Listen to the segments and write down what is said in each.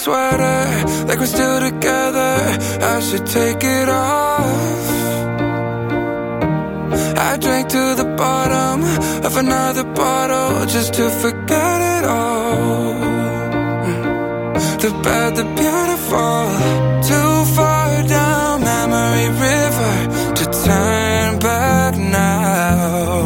sweater, like we're still together. I should take it off. I drank to the bottom of another bottle just to forget it all. The bad, the beautiful. Too far down memory river to turn back now.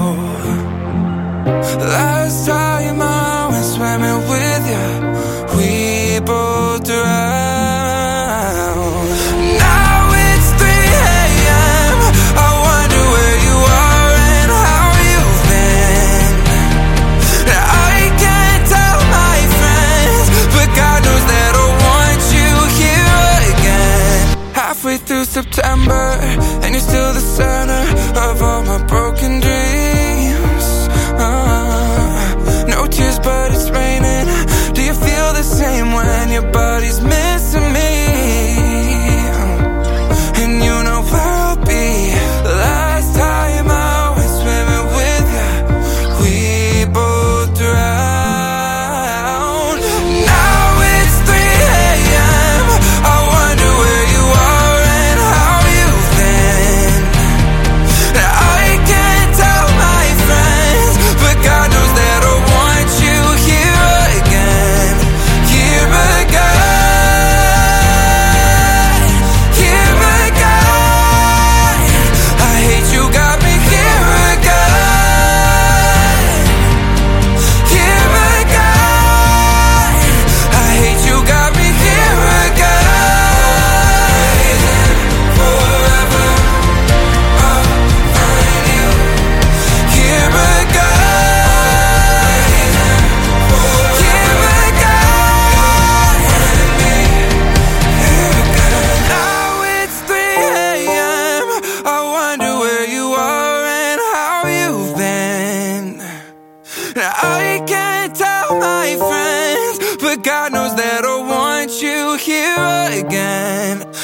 Last time I went swimming with you, we both drowned. Now it's 3 a.m. I wonder where you are and how you've been. I can't tell my friends, but God knows that I want you here again. Halfway through September, and you're still the center of all my broken dreams. No tears, but it's raining. Do you feel the same when your body's missing me? And you know where I'll be. Last time I went swimming with you, we both drowned. Now it's 3 a.m. I wonder where you are and how you've been. I can't tell my friends, but God knows that I want you here again. Here again. Here again. I hate you got me here again. Here again. I hate you got me here again. Forever I'll find you. Here again. Here again. Now it's 3 a.m. I wonder where you are and how you've been. I can't tell my friends, but God knows that I want you here again.